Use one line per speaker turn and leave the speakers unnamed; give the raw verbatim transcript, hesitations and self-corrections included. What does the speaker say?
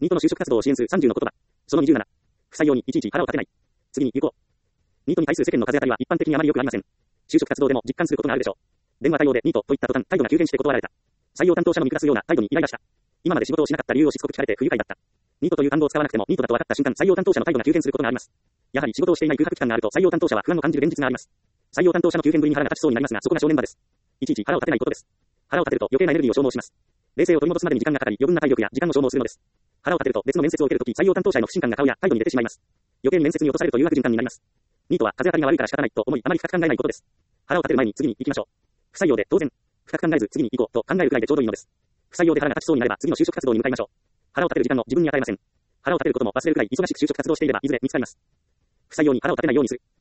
ニートの就職活動を支援するさんじゅうの言葉。そのにじゅうなな。不採用にいちいち腹を立てない。次に行こう。ニートに対する世間の風当たりは一般的にあまり良くありません。就職活動でも実感することがあるでしょう。電話対応でニートといった途端態度が急変して断られた。採用担当者の見下すような態度にイライラした。今まで仕事をしなかった理由をしつこく聞かれて不愉快だった。ニートという単語を使わなくてもニートだと分かった瞬間採用担当者の態度が急変することがあります。やはり仕事をしていない空白期間があると採用担当者は不安を感じる現実があります。採用担当者の急変ぶりに腹が立ちそうになりますがそこが正念場です。いちいち腹を立てないことです。腹を立てると余計なエネルギーを消耗します。冷静を取り戻すまでに時間がかかり余分な体力や時間を消耗するのです。腹を立てると別の面接を受けるとき採用担当者への不信感が顔や態度に出てしまいます。余計に面接に落とされるという悪循環になります。ニートは風当たりが悪いから仕方ないと思いあまり深く考えないことです。腹を立てる前に次に行きましょう。不採用で当然、深く考えず次に行こうと考えるくらいでちょうどいいのです。不採用で腹が立ちそうになれば次の就職活動に向かいましょう。腹を立てる時間を自分に与えません。腹を立てることも忘れるくらい忙しく就職活動していればいずれ見つかります。不採用に腹を立てないようにする。